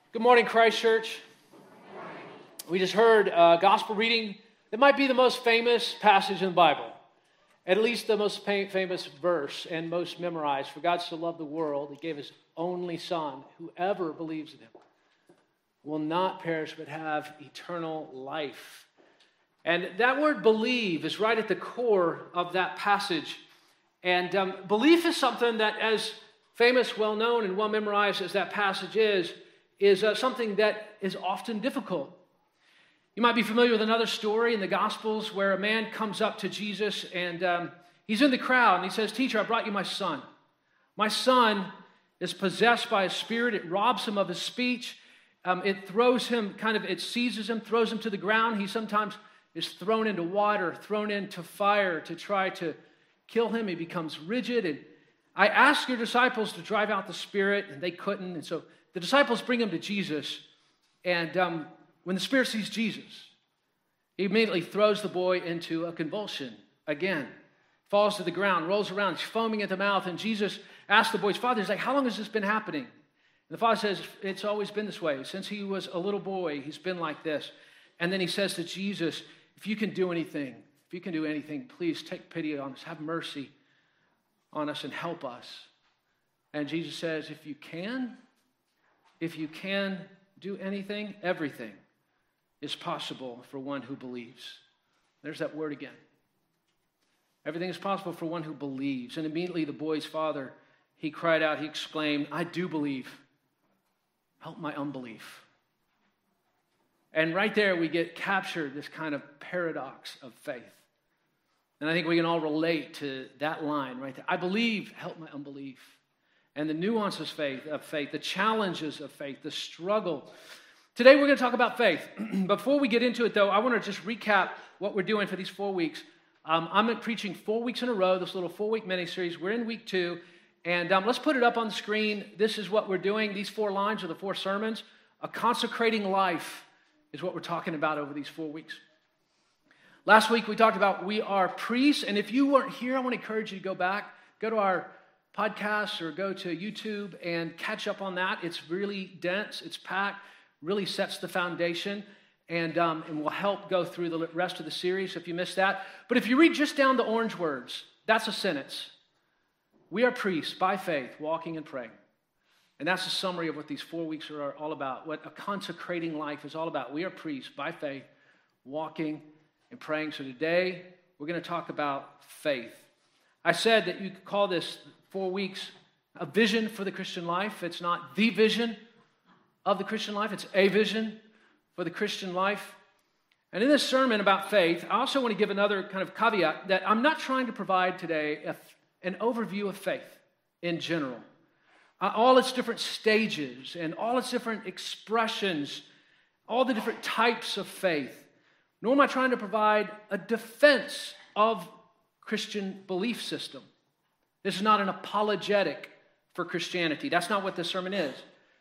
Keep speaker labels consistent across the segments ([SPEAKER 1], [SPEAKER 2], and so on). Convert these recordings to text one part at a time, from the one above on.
[SPEAKER 1] Good morning, Christ Church. We just heard a gospel reading that might be the most famous passage in the Bible, at least the most famous verse and most memorized. For God so loved the world, He gave His only Son. Whoever believes in Him will not perish but have eternal life. And that word believe is right at the core of that passage. And belief is something that, as famous, well-known, and well-memorized as that passage is something that is often difficult. You might be familiar with another story in the Gospels where a man comes up to Jesus and he's in the crowd and he says, "Teacher, I brought you my son. My son is possessed by a spirit. It robs him of his speech. It throws him, it seizes him, throws him to the ground. He sometimes is thrown into water, thrown into fire to try to kill him. He becomes rigid. And I asked your disciples to drive out the spirit and they couldn't. And so the disciples bring him to Jesus, and when the spirit sees Jesus, he immediately throws the boy into a convulsion again, falls to the ground, rolls around, he's foaming at the mouth, and Jesus asks the boy's father, he's like, "How long has this been happening?" And the father says, "It's always been this way. Since he was a little boy, he's been like this." And then he says to Jesus, if you can do anything, please take pity on us, have mercy on us and help us." And Jesus says, if you can do anything, everything is possible for one who believes. There's that word again. Everything is possible for one who believes. And immediately the boy's father, he cried out, he exclaimed, "I do believe. Help my unbelief." And right there we get captured this kind of paradox of faith. And I think we can all relate to that line right there. I believe, help my unbelief. And the nuances of faith, the challenges of faith, the struggle. Today we're going to talk about faith. Before we get into it, though, I want to just recap what we're doing for these 4 weeks. I'm preaching 4 weeks in a row, this little 4-week mini-series. We're in week 2, and let's put it up on the screen. This is what we're doing. These 4 lines are the 4 sermons. A consecrating life is what we're talking about over these 4 weeks. Last week we talked about we are priests, and if you weren't here, I want to encourage you to go back, go to our podcasts or go to YouTube and catch up on that. It's really dense, it's packed, really sets the foundation, and will help go through the rest of the series if you missed that. But if you read just down the orange words, that's a sentence. We are priests by faith, walking and praying. And that's a summary of what these 4 weeks are all about, what a consecrating life is all about. We are priests by faith, walking and praying. So today, we're going to talk about faith. I said that you could call this 4 weeks a vision for the Christian life. It's not the vision of the Christian life. It's a vision for the Christian life. And in this sermon about faith, I also want to give another kind of caveat that I'm not trying to provide today an overview of faith in general. All its different stages and all its different expressions, all the different types of faith. Nor am I trying to provide a defense of Christian belief system. This is not an apologetic for Christianity. That's not what this sermon is.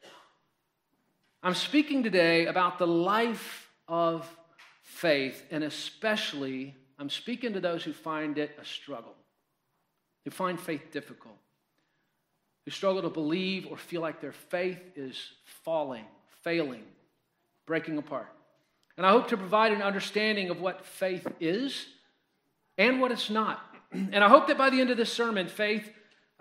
[SPEAKER 1] I'm speaking today about the life of faith, and especially I'm speaking to those who find it a struggle, who find faith difficult, who struggle to believe or feel like their faith is failing, breaking apart. And I hope to provide an understanding of what faith is and what it's not. And I hope that by the end of this sermon, faith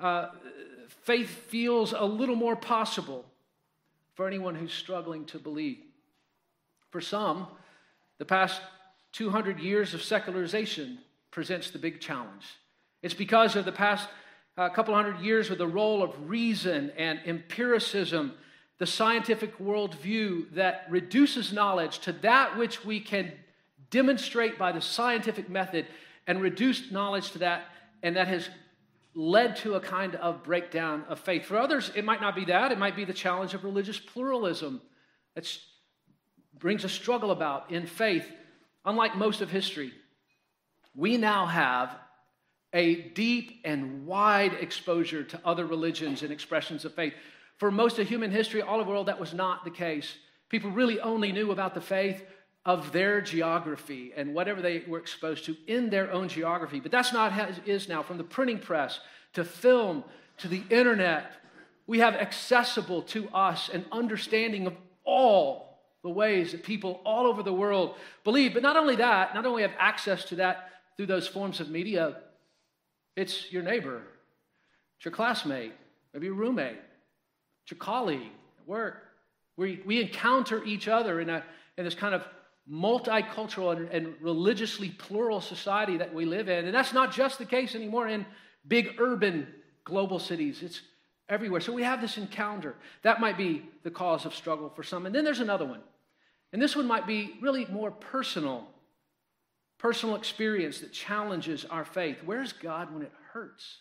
[SPEAKER 1] feels a little more possible for anyone who's struggling to believe. For some, the past 200 years of secularization presents the big challenge. It's because of the past couple hundred years with the role of reason and empiricism, the scientific worldview that reduces knowledge to that which we can demonstrate by the scientific method and reduce knowledge to that, and that has led to a kind of breakdown of faith. For others, it might not be that. It might be the challenge of religious pluralism that brings a struggle about in faith. Unlike most of history, we now have a deep and wide exposure to other religions and expressions of faith. For most of human history, all over the world, that was not the case. People really only knew about the faith of their geography and whatever they were exposed to in their own geography. But that's not how it is now. From the printing press to film to the internet, we have accessible to us an understanding of all the ways that people all over the world believe. But not only that, not only have access to that through those forms of media, it's your neighbor, it's your classmate, maybe your roommate, it's your colleague at work. We encounter each other in this kind of multicultural and religiously plural society that we live in. And that's not just the case anymore in big urban global cities. It's everywhere. So we have this encounter. That might be the cause of struggle for some. And then there's another one. And this one might be really more personal experience that challenges our faith. Where's God when it hurts?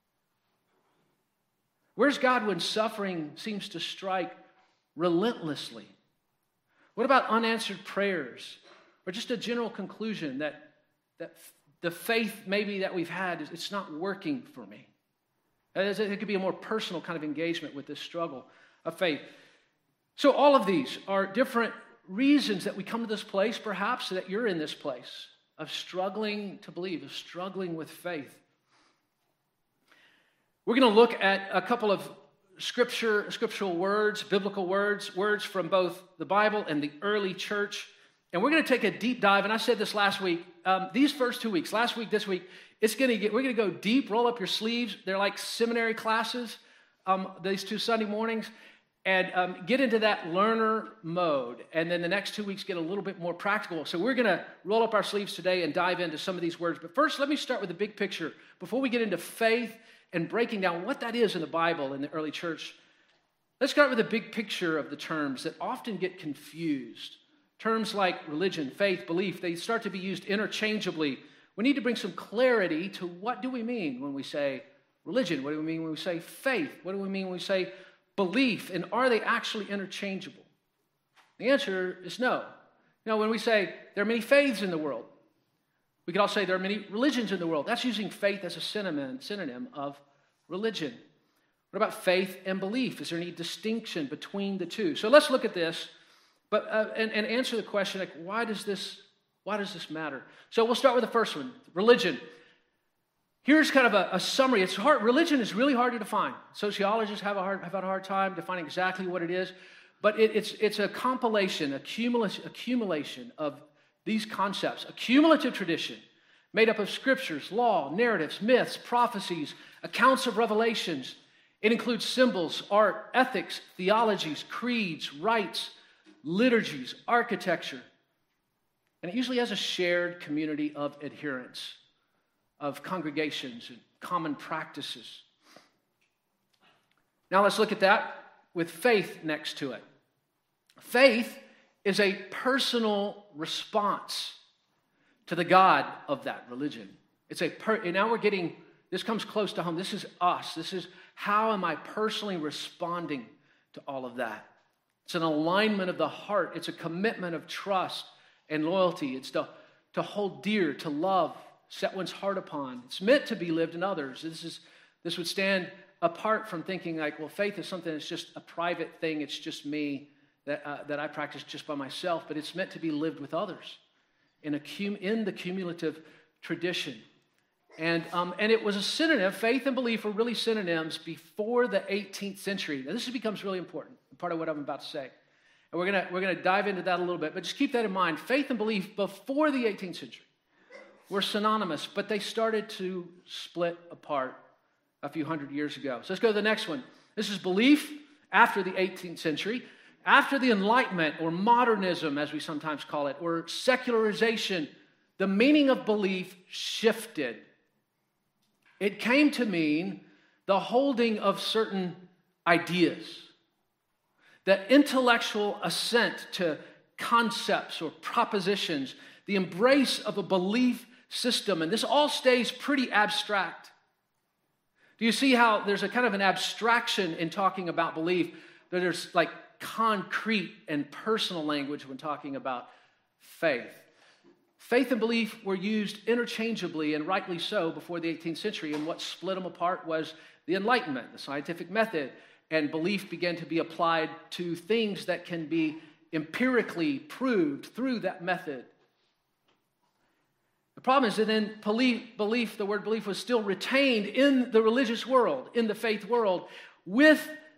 [SPEAKER 1] Where's God when suffering seems to strike relentlessly? What about unanswered prayers? Or just a general conclusion that the faith maybe that we've had, it's not working for me. It could be a more personal kind of engagement with this struggle of faith. So all of these are different reasons that we come to this place, perhaps that you're in this place of struggling to believe, of struggling with faith. We're going to look at a couple of scriptural words, biblical words from both the Bible and the early church. And we're going to take a deep dive. And I said this last week, these first 2 weeks, last week, this week, we're going to go deep, roll up your sleeves. They're like seminary classes, these 2 Sunday mornings, and get into that learner mode. And then the next 2 weeks get a little bit more practical. So we're going to roll up our sleeves today and dive into some of these words. But first, let me start with the big picture. Before we get into faith and breaking down what that is in the Bible in the early church, let's start with the big picture of the terms that often get confused. Terms like religion, faith, belief, they start to be used interchangeably. We need to bring some clarity to what do we mean when we say religion? What do we mean when we say faith? What do we mean when we say belief? And are they actually interchangeable? The answer is no. Now, when we say there are many faiths in the world, we could also say there are many religions in the world. That's using faith as a synonym of religion. What about faith and belief? Is there any distinction between the two? So let's look at this, but and answer the question, like, why does this matter? So we'll start with the first one, religion. Here's kind of a summary. It's hard. Religion is really hard to define. Sociologists have had a hard time defining exactly what it is, but it's a compilation, accumulation of these concepts, a cumulative tradition made up of scriptures, law, narratives, myths, prophecies, accounts of revelations. It includes symbols, art, ethics, theologies, creeds, rites, liturgies, architecture. And it usually has a shared community of adherents, of congregations and common practices. Now let's look at that with faith next to it. Faith is a personal response to the God of that religion. And now we're getting, this comes close to home. This is us. This is how am I personally responding to all of that? It's an alignment of the heart. It's a commitment of trust and loyalty. It's to hold dear, to love, set one's heart upon. It's meant to be lived in others. This would stand apart from thinking like, well, faith is something that's just a private thing. It's just me that I practice just by myself. But it's meant to be lived with others in the cumulative tradition. And it was a synonym. Faith and belief were really synonyms before the 18th century. Now, this becomes really important, part of what I'm about to say. And we're gonna dive into that a little bit, but just keep that in mind. Faith and belief before the 18th century were synonymous, but they started to split apart a few hundred years ago. So let's go to the next one. This is belief after the 18th century. After the Enlightenment, or modernism, as we sometimes call it, or secularization, the meaning of belief shifted. It came to mean the holding of certain ideas, the intellectual assent to concepts or propositions, the embrace of a belief system, and this all stays pretty abstract. Do you see how there's a kind of an abstraction in talking about belief, that there's like concrete and personal language when talking about faith? Faith and belief were used interchangeably, and rightly so, before the 18th century, and what split them apart was the Enlightenment, the scientific method, and belief began to be applied to things that can be empirically proved through that method. The problem is that then the word belief was still retained in the religious world, in the faith world, with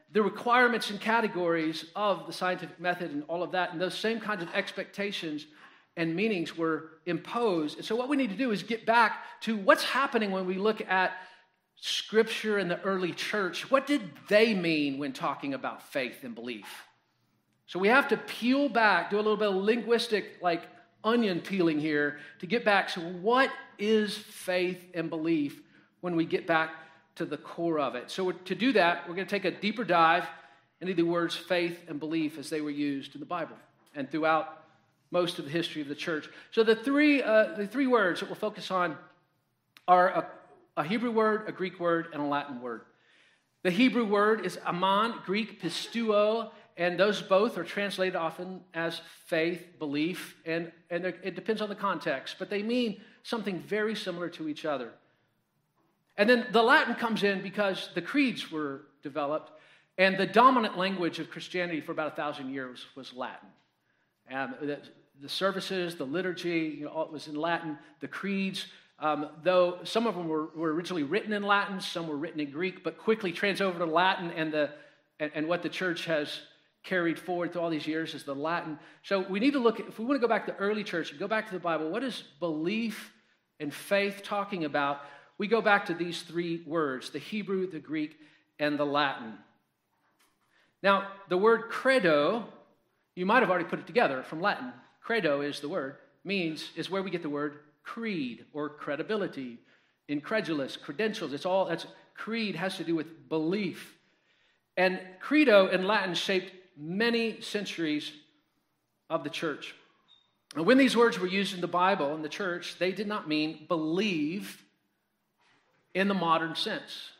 [SPEAKER 1] the requirements and categories of the scientific method and all of that, and those same kinds of expectations and meanings were imposed. And so what we need to do is get back to what's happening when we look at Scripture in the early church. What did they mean when talking about faith and belief? So we have to peel back, do a little bit of linguistic, like onion peeling here, to get back to what is faith and belief when we get back to the core of it. So to do that, we're going to take a deeper dive into the words faith and belief as they were used in the Bible and throughout most of the history of the church. So the three words that we'll focus on are a Hebrew word, a Greek word, and a Latin word. The Hebrew word is aman, Greek pisteuo, and those both are translated often as faith, belief, and it depends on the context, but they mean something very similar to each other. And then the Latin comes in because the creeds were developed, and the dominant language of Christianity for about 1,000 years was Latin. The services, the liturgy, all it was in Latin. The creeds, though some of them were originally written in Latin, some were written in Greek, but quickly trans over to Latin, and what the church has carried forward through all these years is the Latin. So we need to look at, if we want to go back to the early church and go back to the Bible, what is belief and faith talking about? We go back to these three words, the Hebrew, the Greek, and the Latin. Now, the word credo, you might have already put it together from Latin. Credo is the word, is where we get the word creed or credibility, incredulous, credentials. That's creed has to do with belief. And credo in Latin shaped many centuries of the church. And when these words were used in the Bible, in the church, they did not mean believe in the modern sense,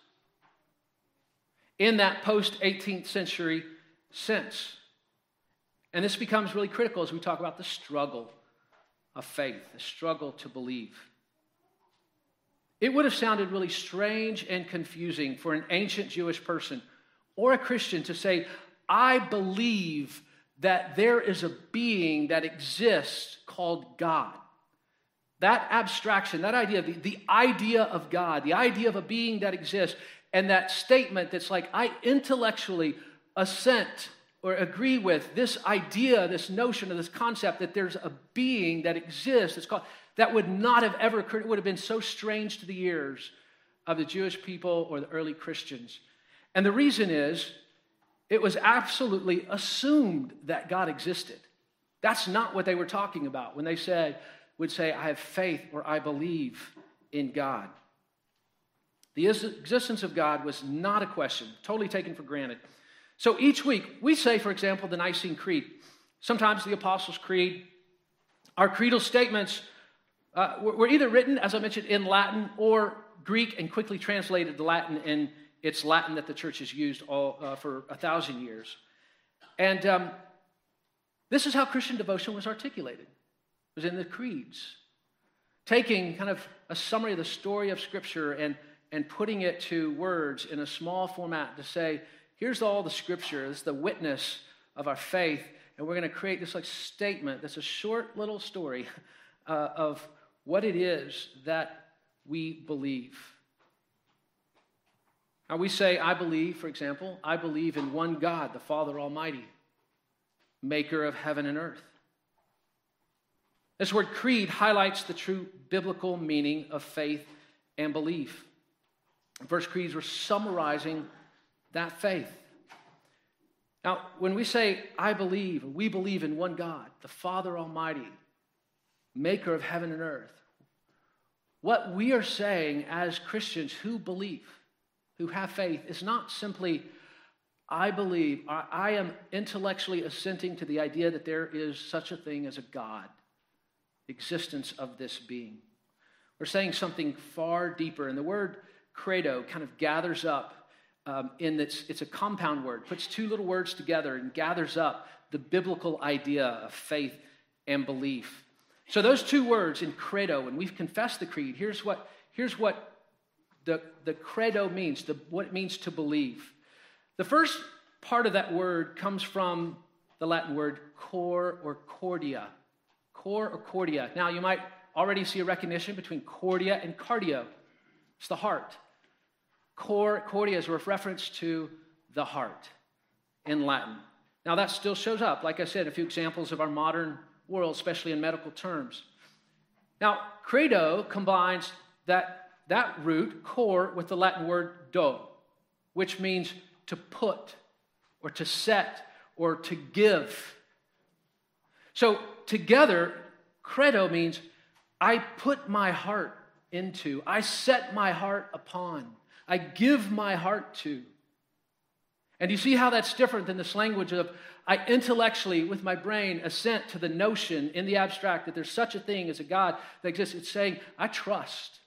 [SPEAKER 1] in that post-18th century sense. And this becomes really critical as we talk about the struggle of faith, the struggle to believe. It would have sounded really strange and confusing for an ancient Jewish person or a Christian to say, I believe that there is a being that exists called God. That abstraction, that idea, the idea of God, the idea of a being that exists, and that statement that's like, I intellectually assent or agree with this idea, this notion, or this concept that there's a being that exists, it's called, that would not have ever occurred. It would have been so strange to the ears of the Jewish people or the early Christians. And the reason is, it was absolutely assumed that God existed. That's not what they were talking about when they would say, I have faith or I believe in God. The existence of God was not a question, totally taken for granted. So each week, we say, for example, the Nicene Creed. Sometimes the Apostles' Creed. Our creedal statements were either written, as I mentioned, in Latin or Greek and quickly translated to Latin, and it's Latin that the church has used for 1,000 years. And this is how Christian devotion was articulated. It was in the creeds. Taking kind of a summary of the story of Scripture and putting it to words in a small format to say, here's all the Scripture, this is the witness of our faith, and we're going to create this like statement that's a short little story of what it is that we believe. Now we say, I believe, for example, I believe in one God, the Father Almighty, maker of heaven and earth. This word creed highlights the true biblical meaning of faith and belief. The first creeds were summarizing that faith. Now, when we say, I believe, we believe in one God, the Father Almighty, maker of heaven and earth, what we are saying as Christians who believe, who have faith, is not simply, I believe, I am intellectually assenting to the idea that there is such a thing as a God, existence of this being. We're saying something far deeper, and the word credo kind of gathers up it's a compound word, puts two little words together and gathers up the biblical idea of faith and belief. So those two words in credo, when we've confessed the creed, here's what the credo means, what it means to believe. The first part of that word comes from the Latin word cor or cordia. Cor or cordia. Now you might already see a recognition between cordia and cardio. It's the heart. Cordia is a reference to the heart. in Latin. Now that still shows up, like I said, a few examples of our modern world, especially in medical terms. Now, credo combines that root, cor, with the Latin word do, which means to put, or to set, or to give. So together, credo means I put my heart into, I set my heart upon, I give my heart to. And you see how that's different than this language of I intellectually, with my brain, assent to the notion in the abstract that there's such a thing as a God that exists. It's saying, I trust.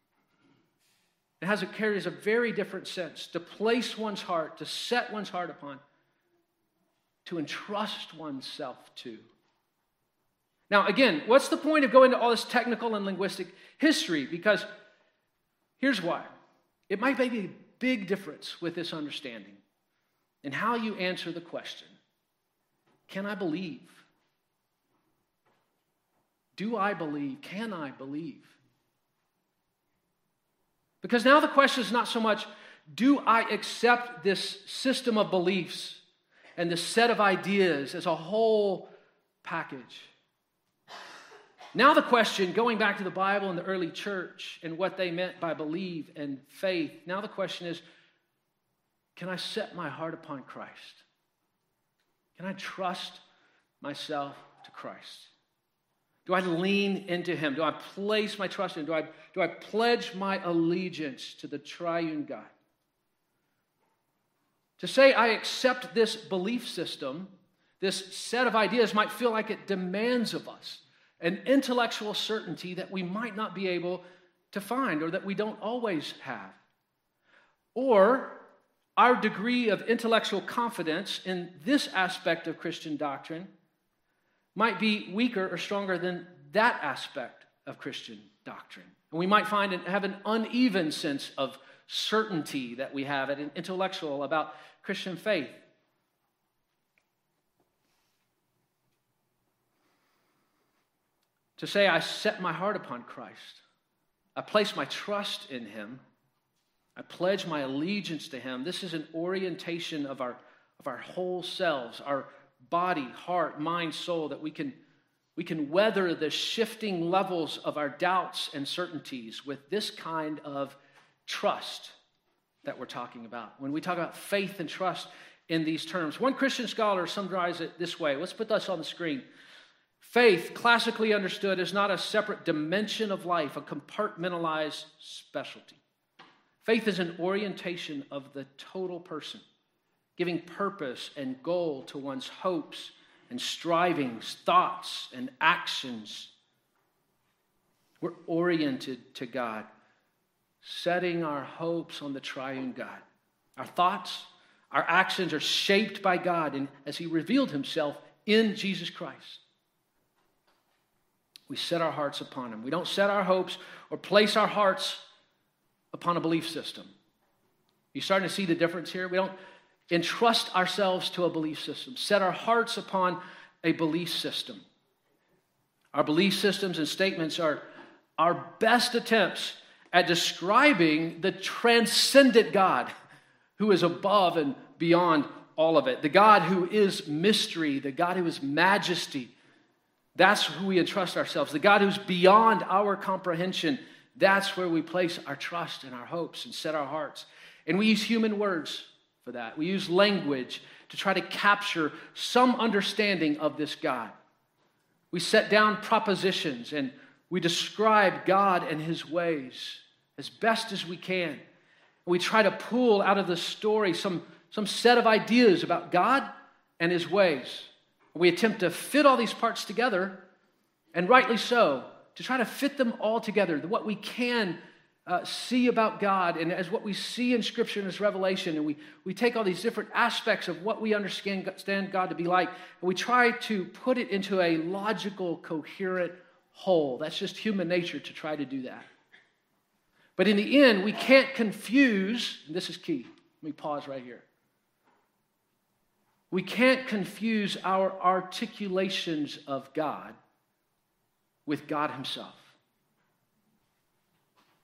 [SPEAKER 1] It carries a very different sense. To place one's heart, to set one's heart upon, to entrust oneself to. Now, again, what's the point of going into all this technical and linguistic history? Because here's why. It might make a big difference with this understanding in how you answer the question, can I believe? Do I believe? Can I believe? Because now the question is not so much, do I accept this system of beliefs and this set of ideas as a whole package? Now the question, going back to the Bible and the early church and what they meant by believe and faith, now the question is, can I set my heart upon Christ? Can I trust myself to Christ? Do I lean into Him? Do I place my trust in Him? Do I pledge my allegiance to the triune God? To say I accept this belief system, this set of ideas, might feel like it demands of us an intellectual certainty that we might not be able to find or that we don't always have. Or our degree of intellectual confidence in this aspect of Christian doctrine might be weaker or stronger than that aspect of Christian doctrine. And we might have an uneven sense of certainty that we have, an intellectual about Christian faith. To say I set my heart upon Christ, I place my trust in Him, I pledge my allegiance to Him. This is an orientation of our whole selves, our body, heart, mind, soul, that we can weather the shifting levels of our doubts and certainties with this kind of trust that we're talking about. When we talk about faith and trust in these terms, one Christian scholar summarized it this way. Let's put this on the screen. Faith, classically understood, is not a separate dimension of life, a compartmentalized specialty. Faith is an orientation of the total person, giving purpose and goal to one's hopes and strivings, thoughts and actions. We're oriented to God, setting our hopes on the triune God. Our thoughts, our actions are shaped by God and as He revealed Himself in Jesus Christ. We set our hearts upon Him. We don't set our hopes or place our hearts upon a belief system. You starting to see the difference here? We don't entrust ourselves to a belief system, set our hearts upon a belief system. Our belief systems and statements are our best attempts at describing the transcendent God who is above and beyond all of it, the God who is mystery, the God who is majesty. That's who we entrust ourselves, the God who's beyond our comprehension. That's where we place our trust and our hopes and set our hearts. And we use human words for that. We use language to try to capture some understanding of this God. We set down propositions and we describe God and His ways as best as we can. We try to pull out of the story some set of ideas about God and His ways. We attempt to fit all these parts together, and rightly so, to try to fit them all together, what we can see about God and as what we see in Scripture and His revelation, and we take all these different aspects of what we understand God to be like, and we try to put it into a logical, coherent whole. That's just human nature to try to do that. But in the end, we can't confuse, and this is key, let me pause right here. We can't confuse our articulations of God with God Himself.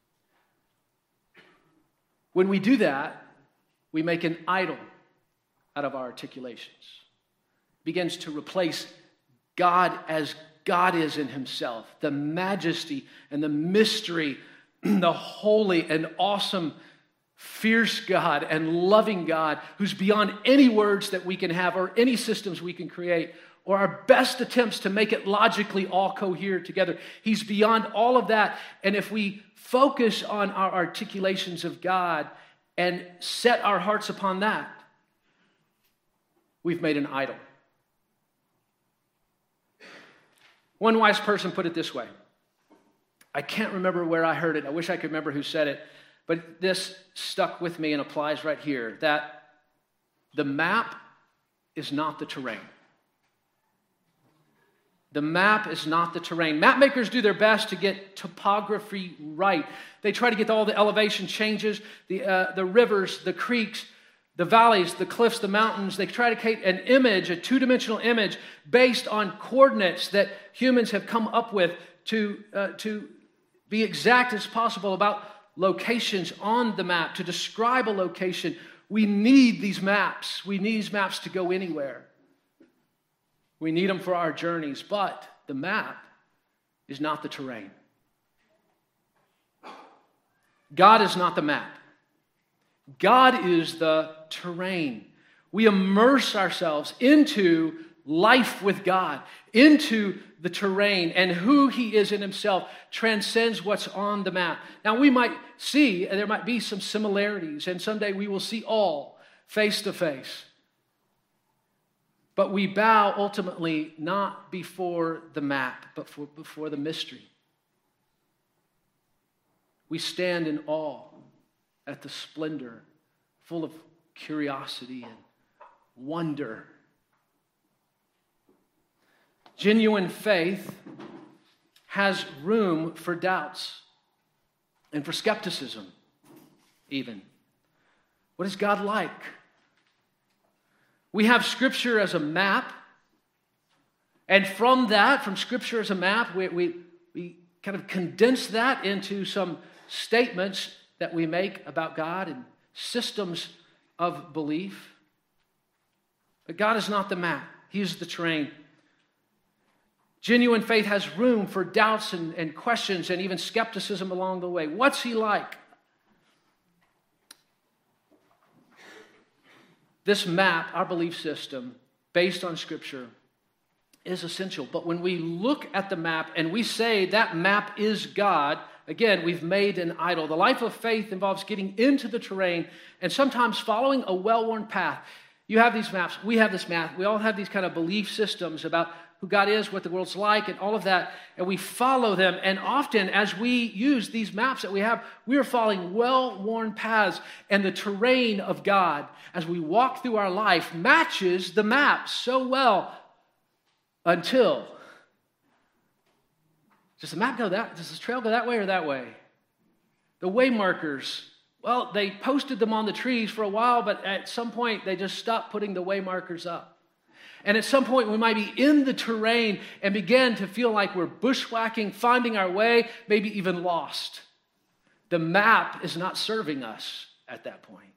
[SPEAKER 1] When we do that, we make an idol out of our articulations. It begins to replace God as God is in himself, the majesty and the mystery, the holy and awesome, fierce God and loving God who's beyond any words that we can have or any systems we can create or our best attempts to make it logically all cohere together. He's beyond all of that. And if we focus on our articulations of God and set our hearts upon that, we've made an idol. One wise person put it this way. I can't remember where I heard it. I wish I could remember who said it. But this stuck with me and applies right here, that the map is not the terrain. The map is not the terrain. Map makers do their best to get topography right. They try to get all the elevation changes, the rivers, the creeks, the valleys, the cliffs, the mountains. They try to create an image, a two-dimensional image, based on coordinates that humans have come up with to be exact as possible about locations on the map, to describe a location. We need these maps. We need these maps to go anywhere. We need them for our journeys, but the map is not the terrain. God is not the map. God is the terrain. We immerse ourselves into life with God, into the terrain, and who he is in himself transcends what's on the map. Now we might see, and there might be some similarities, and someday we will see all face to face. But we bow ultimately not before the map, but before the mystery. We stand in awe at the splendor, full of curiosity and wonder. Genuine faith has room for doubts and for skepticism, even. What is God like? We have Scripture as a map, and from Scripture as a map, we kind of condense that into some statements that we make about God and systems of belief. But God is not the map. He is the terrain. Genuine faith has room for doubts and questions and even skepticism along the way. What's he like? This map, our belief system, based on Scripture, is essential. But when we look at the map and we say that map is God, again, we've made an idol. The life of faith involves getting into the terrain and sometimes following a well-worn path. You have these maps. We have this map. We all have these kind of belief systems about who God is, what the world's like, and all of that, and we follow them. And often, as we use these maps that we have, we are following well-worn paths, and the terrain of God, as we walk through our life, matches the map so well until, does the map go that, does the trail go that way or that way? The way markers, well, they posted them on the trees for a while, but at some point, they just stopped putting the way markers up. And at some point, we might be in the terrain and begin to feel like we're bushwhacking, finding our way, maybe even lost. The map is not serving us at that point.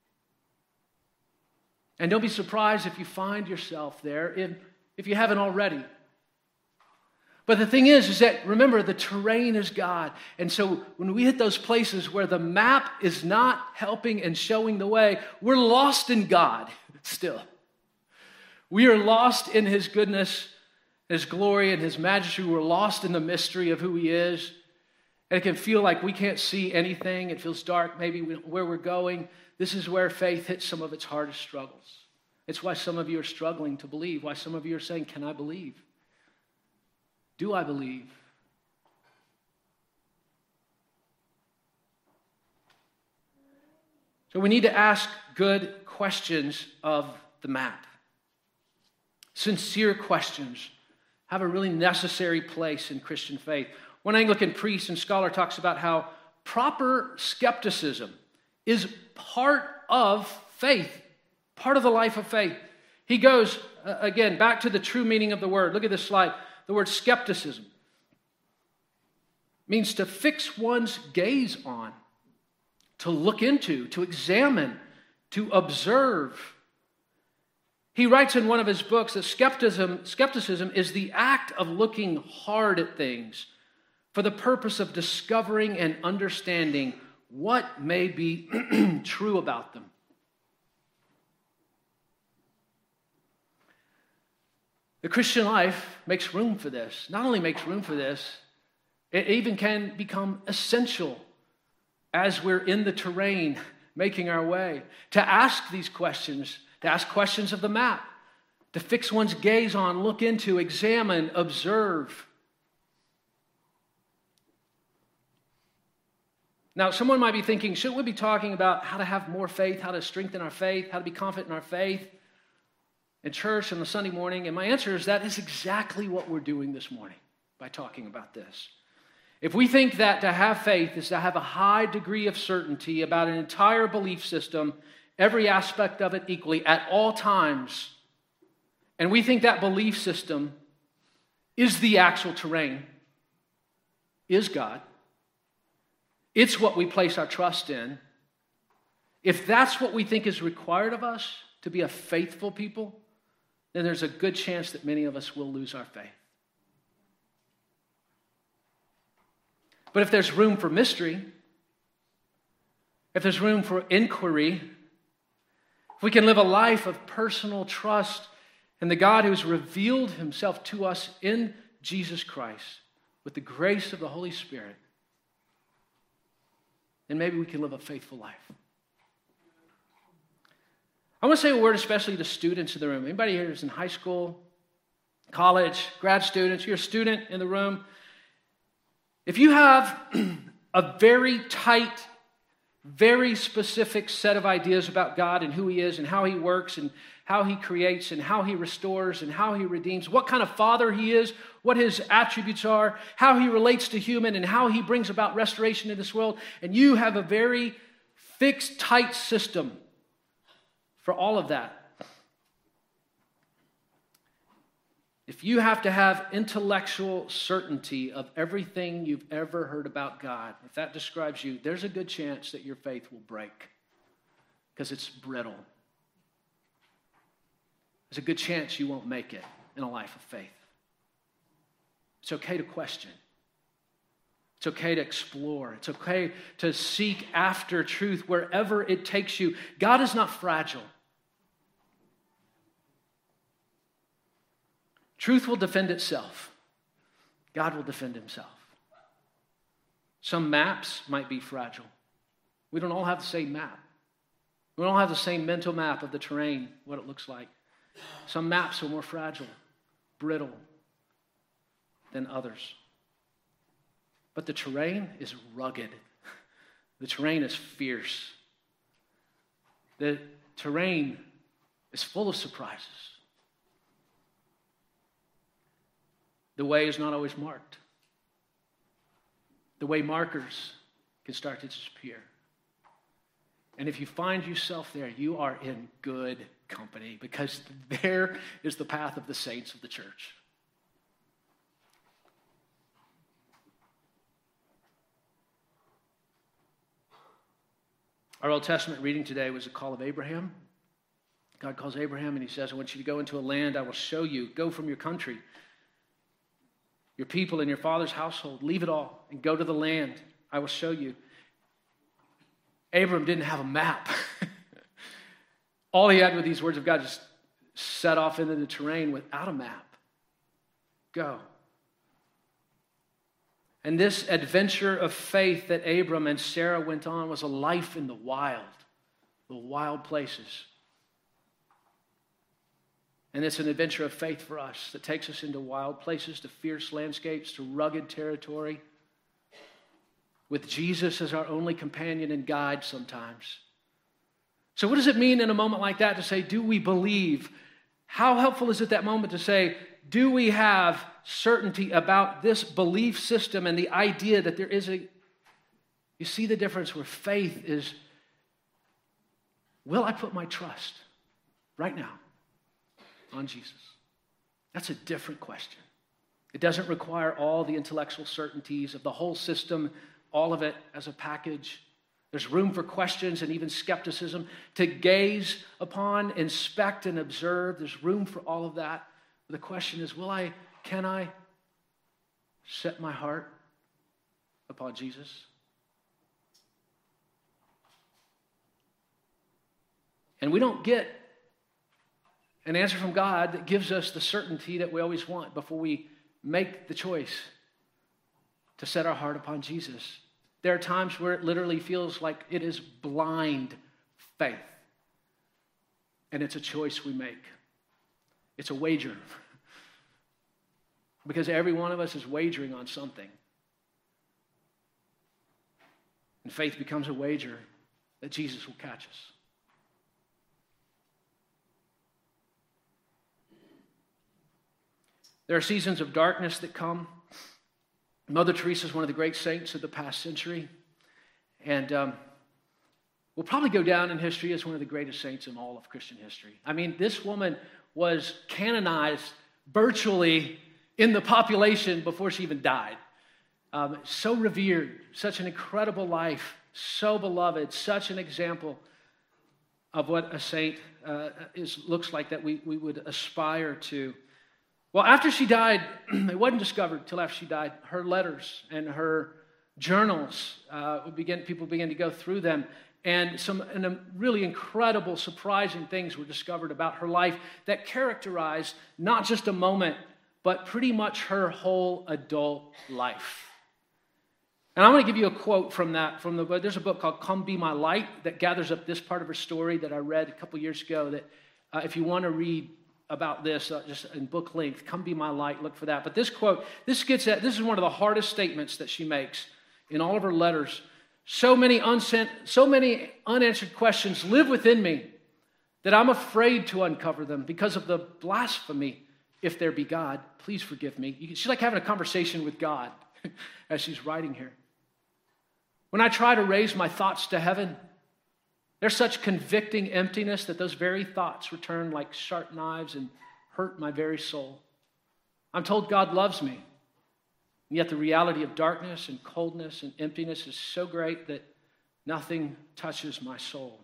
[SPEAKER 1] And don't be surprised if you find yourself there, if you haven't already. But the thing is that, remember, the terrain is God. And so when we hit those places where the map is not helping and showing the way, we're lost in God still. We are lost in his goodness, his glory, and his majesty. We're lost in the mystery of who he is. And it can feel like we can't see anything. It feels dark, maybe where we're going. This is where faith hits some of its hardest struggles. It's why some of you are struggling to believe, why some of you are saying, can I believe? Do I believe? So we need to ask good questions of the map. Sincere questions have a really necessary place in Christian faith. One Anglican priest and scholar talks about how proper skepticism is part of faith, part of the life of faith. He goes, again, back to the true meaning of the word. Look at this slide. The word skepticism means to fix one's gaze on, to look into, to examine, to observe. He writes in one of his books that skepticism is the act of looking hard at things for the purpose of discovering and understanding what may be true about them. The Christian life makes room for this. Not only makes room for this, it even can become essential as we're in the terrain making our way to ask these questions, to ask questions of the map, to fix one's gaze on, look into, examine, observe. Now, someone might be thinking, should we be talking about how to have more faith, how to strengthen our faith, how to be confident in our faith in church on the Sunday morning? And my answer is that is exactly what we're doing this morning by talking about this. If we think that to have faith is to have a high degree of certainty about an entire belief system, every aspect of it equally, at all times, and we think that belief system is the actual terrain, is God, it's what we place our trust in. If that's what we think is required of us to be a faithful people, then there's a good chance that many of us will lose our faith. But if there's room for mystery, if there's room for inquiry, if we can live a life of personal trust in the God who's revealed himself to us in Jesus Christ with the grace of the Holy Spirit, then maybe we can live a faithful life. I want to say a word especially to students in the room. Anybody here who's in high school, college, grad students, you're a student in the room. If you have a very tight, very specific set of ideas about God and who he is and how he works and how he creates and how he restores and how he redeems, what kind of father he is, what his attributes are, how he relates to human and how he brings about restoration in this world, and you have a very fixed, tight system for all of that. If you have to have intellectual certainty of everything you've ever heard about God, if that describes you, there's a good chance that your faith will break because it's brittle. There's a good chance you won't make it in a life of faith. It's okay to question. It's okay to explore. It's okay to seek after truth wherever it takes you. God is not fragile. Truth will defend itself. God will defend himself. Some maps might be fragile. We don't all have the same map. We don't all have the same mental map of the terrain, what it looks like. Some maps are more fragile, brittle than others. But the terrain is rugged. The terrain is fierce. The terrain is full of surprises. The way is not always marked. The way markers can start to disappear. And if you find yourself there, you are in good company because there is the path of the saints of the church. Our Old Testament reading today was a call of Abraham. God calls Abraham and he says, I want you to go into a land I will show you. Go from your country, your people and your father's household. Leave it all and go to the land I will show you. Abram didn't have a map. All he had were these words of God, just set off into the terrain without a map. Go. And this adventure of faith that Abram and Sarah went on was a life in the wild places. And it's an adventure of faith for us that takes us into wild places, to fierce landscapes, to rugged territory, with Jesus as our only companion and guide sometimes. So what does it mean in a moment like that to say, do we believe? How helpful is it that moment to say, do we have certainty about this belief system and the idea that there is you see the difference where faith is, will I put my trust right now on Jesus? That's a different question. It doesn't require all the intellectual certainties of the whole system, all of it as a package. There's room for questions and even skepticism, to gaze upon, inspect, and observe. There's room for all of that. The question is, can I set my heart upon Jesus? And we don't get an answer from God that gives us the certainty that we always want before we make the choice to set our heart upon Jesus. There are times where it literally feels like it is blind faith. And it's a choice we make. It's a wager. Because every one of us is wagering on something. And faith becomes a wager that Jesus will catch us. There are seasons of darkness that come. Mother Teresa is one of the great saints of the past century. And will probably go down in history as one of the greatest saints in all of Christian history. I mean, this woman was canonized virtually in the population before she even died. So revered, such an incredible life, so beloved, such an example of what a saint looks like that we would aspire to. Well, after she died, it wasn't discovered until after she died. Her letters and her journals, people began to go through them, and some really incredible, surprising things were discovered about her life that characterized not just a moment, but pretty much her whole adult life. And I'm going to give you a quote from that. There's a book called Come Be My Light that gathers up this part of her story that I read a couple years ago that if you want to read about this, just in book length, Come Be My Light, look for that. But this quote, this is one of the hardest statements that she makes in all of her letters. So many unanswered questions live within me that I'm afraid to uncover them because of the blasphemy. If there be God, please forgive me. She's like having a conversation with God as she's writing here. When I try to raise my thoughts to heaven, there's such convicting emptiness that those very thoughts return like sharp knives and hurt my very soul. I'm told God loves me, and yet the reality of darkness and coldness and emptiness is so great that nothing touches my soul.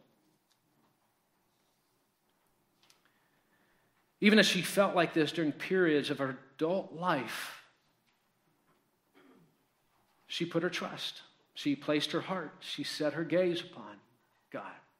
[SPEAKER 1] Even as she felt like this during periods of her adult life, she put her trust, she placed her heart, she set her gaze upon God.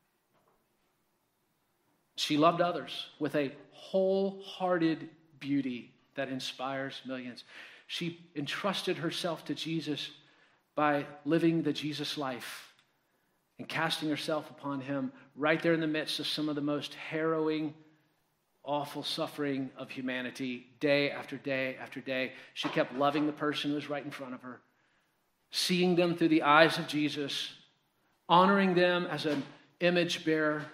[SPEAKER 1] She loved others with a wholehearted beauty that inspires millions. She entrusted herself to Jesus by living the Jesus life and casting herself upon him right there in the midst of some of the most harrowing, awful suffering of humanity, day after day after day. She kept loving the person who was right in front of her, seeing them through the eyes of Jesus, honoring them as an image bearer.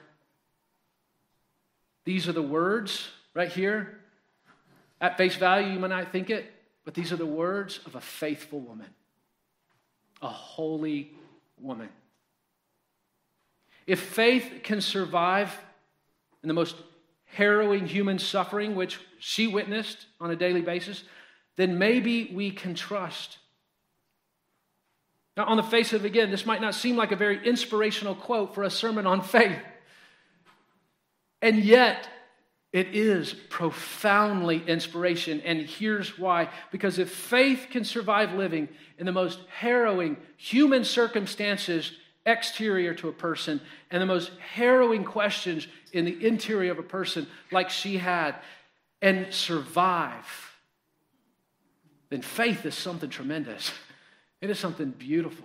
[SPEAKER 1] These are the words right here. At face value, you might not think it, but these are the words of a faithful woman, a holy woman. If faith can survive in the most harrowing human suffering, which she witnessed on a daily basis, then maybe we can trust. Now, on the face of it, again, this might not seem like a very inspirational quote for a sermon on faith. And yet, it is profoundly inspiration. And here's why. Because if faith can survive living in the most harrowing human circumstances exterior to a person and the most harrowing questions in the interior of a person like she had, and survive, then faith is something tremendous. It is something beautiful.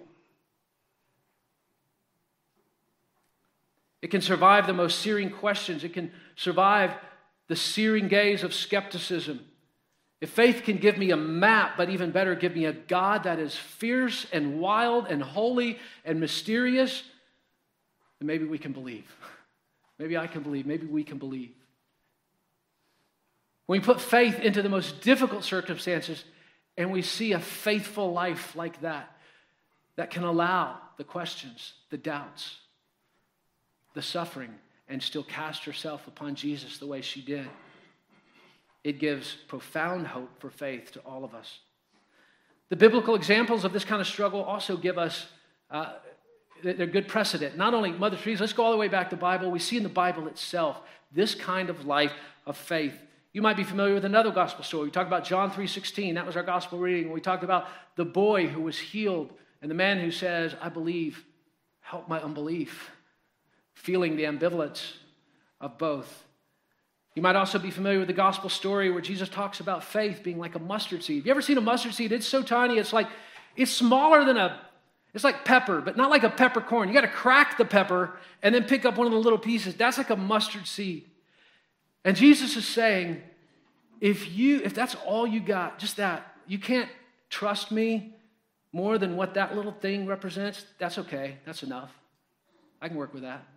[SPEAKER 1] It can survive the most searing questions. It can survive the searing gaze of skepticism. If faith can give me a map, but even better, give me a God that is fierce and wild and holy and mysterious, then maybe we can believe. Maybe I can believe. Maybe we can believe. When we put faith into the most difficult circumstances and we see a faithful life like that, that can allow the questions, the doubts, the suffering, and still cast herself upon Jesus the way she did, it gives profound hope for faith to all of us. The biblical examples of this kind of struggle also give us they're good precedent. Not only Mother Teresa, let's go all the way back to the Bible. We see in the Bible itself this kind of life of faith. You might be familiar with another gospel story. We talked about John 3:16. That was our gospel reading. We talked about the boy who was healed and the man who says, I believe, help my unbelief, feeling the ambivalence of both. You might also be familiar with the gospel story where Jesus talks about faith being like a mustard seed. Have you ever seen a mustard seed? It's so tiny, it's smaller than it's like pepper, but not like a peppercorn. You got to crack the pepper and then pick up one of the little pieces. That's like a mustard seed. And Jesus is saying, if that's all you got, just that, you can't trust me more than what that little thing represents, that's okay. That's enough. I can work with that.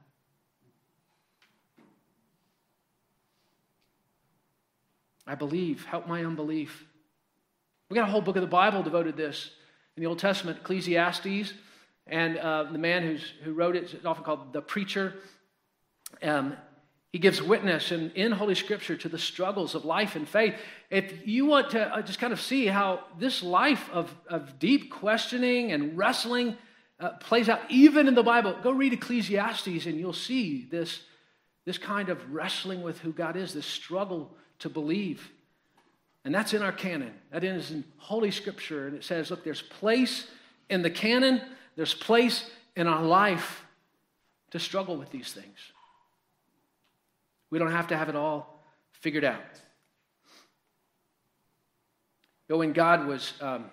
[SPEAKER 1] I believe, help my unbelief. We got a whole book of the Bible devoted to this. In the Old Testament, Ecclesiastes, and the man who wrote it is often called the preacher. He gives witness in Holy Scripture to the struggles of life and faith. If you want to just kind of see how this life of deep questioning and wrestling plays out even in the Bible, go read Ecclesiastes and you'll see this kind of wrestling with who God is, this struggle to believe. And that's in our canon. That is in Holy Scripture. And it says, look, there's place in the canon, there's place in our life to struggle with these things. We don't have to have it all figured out. When God was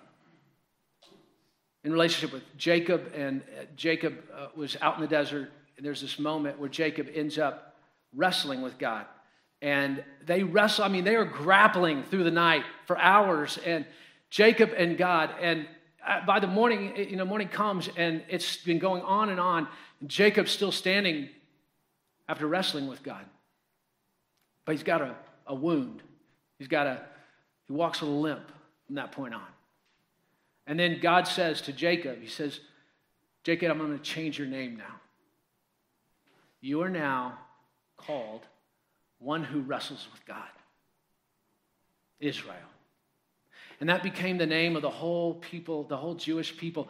[SPEAKER 1] in relationship with Jacob, and Jacob was out in the desert, and there's this moment where Jacob ends up wrestling with God. And they wrestle, they are grappling through the night for hours, and Jacob and God. And by the morning, morning comes, and it's been going on and on. And Jacob's still standing after wrestling with God. But he's got a wound. He walks with a limp from that point on. And then God says to Jacob, he says, Jacob, I'm going to change your name now. You are now called one who wrestles with God, Israel. And that became the name of the whole people, the whole Jewish people.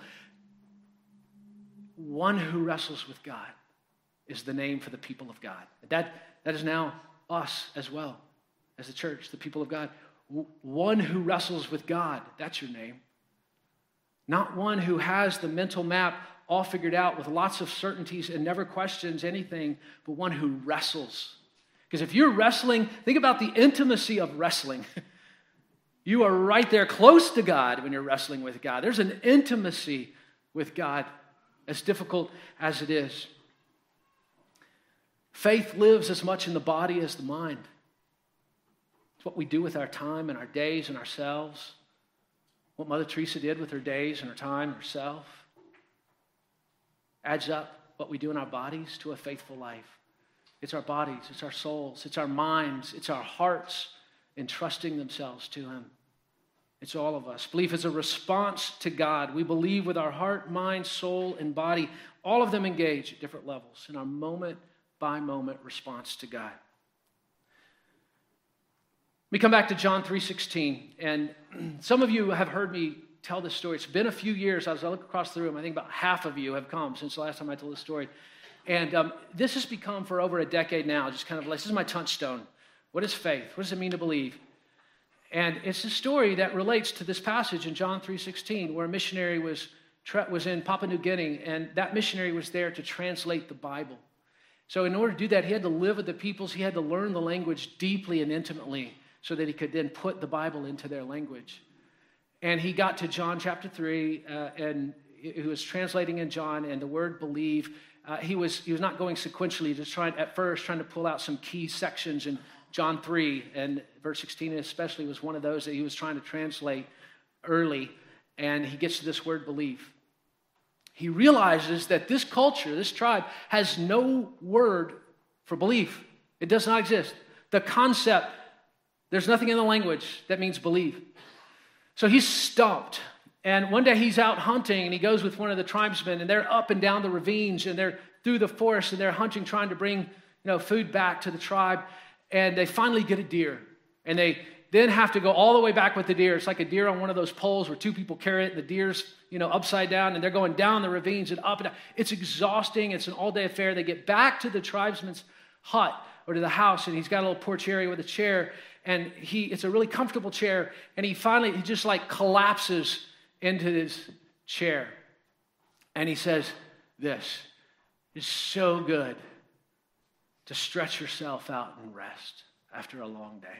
[SPEAKER 1] One who wrestles with God is the name for the people of God. That is now us as well, as the church, the people of God. One who wrestles with God, that's your name. Not one who has the mental map all figured out with lots of certainties and never questions anything, but one who wrestles. Because if you're wrestling, think about the intimacy of wrestling. You are right there close to God when you're wrestling with God. There's an intimacy with God, as difficult as it is. Faith lives as much in the body as the mind. It's what we do with our time and our days and ourselves. What Mother Teresa did with her days and her time, herself, adds up what we do in our bodies to a faithful life. It's our bodies, it's our souls, it's our minds, it's our hearts entrusting themselves to Him. It's all of us. Belief is a response to God. We believe with our heart, mind, soul, and body. All of them engage at different levels in our moment-by-moment response to God. We come back to John 3:16, and some of you have heard me tell this story. It's been a few years. As I look across the room, I think about half of you have come since the last time I told this story. And this has become for over a decade now, just kind of like, this is my touchstone. What is faith? What does it mean to believe? And it's a story that relates to this passage in John 3:16, where a missionary was in Papua New Guinea, and that missionary was there to translate the Bible. So in order to do that, he had to live with the peoples. He had to learn the language deeply and intimately so that he could then put the Bible into their language. And he got to John chapter 3, and he was translating in John, and the word believe, he was not going sequentially, just trying to pull out some key sections in John 3, and verse 16 especially was one of those that he was trying to translate early, and he gets to this word believe. He realizes that this culture, this tribe, has no word for belief. It does not exist. The concept, there's nothing in the language that means believe. So he's stumped. And one day he's out hunting, and he goes with one of the tribesmen, and they're up and down the ravines, and they're through the forest, and they're hunting, trying to bring food back to the tribe. And they finally get a deer, and they then have to go all the way back with the deer. It's like a deer on one of those poles where two people carry it, and the deer's, upside down, and they're going down the ravines and up and down. It's exhausting. It's an all-day affair. They get back to the tribesman's hut or to the house, and he's got a little porch area with a chair, and it's a really comfortable chair, and he just like collapses into his chair, and he says this: "It's so good to stretch yourself out and rest after a long day."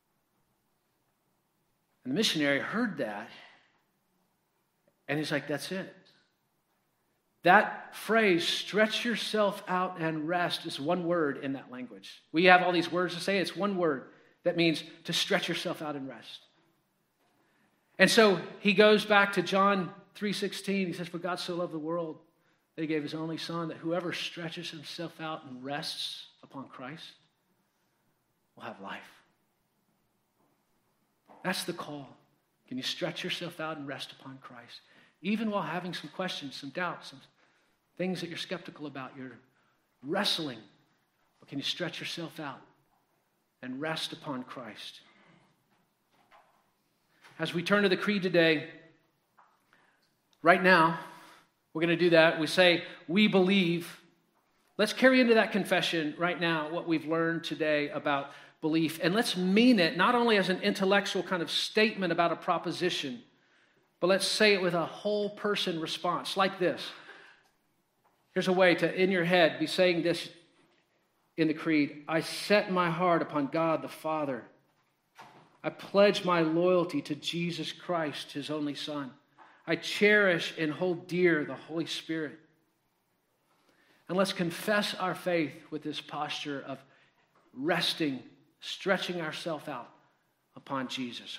[SPEAKER 1] And the missionary heard that, and he's like, that's it. That phrase, stretch yourself out and rest, is one word in that language. We have all these words to say. It's one word that means to stretch yourself out and rest. And so he goes back to John 3:16. He says, "For God so loved the world that he gave his only son, that whoever stretches himself out and rests upon Christ will have life." That's the call. Can you stretch yourself out and rest upon Christ? Even while having some questions, some doubts, some things that you're skeptical about, you're wrestling. But can you stretch yourself out and rest upon Christ? As we turn to the creed today, right now, we're going to do that. We say, we believe. Let's carry into that confession right now what we've learned today about belief. And let's mean it not only as an intellectual kind of statement about a proposition, but let's say it with a whole person response like this. Here's a way to, in your head, be saying this in the creed: I set my heart upon God the Father. I pledge my loyalty to Jesus Christ, his only Son. I cherish and hold dear the Holy Spirit. And let's confess our faith with this posture of resting, stretching ourselves out upon Jesus.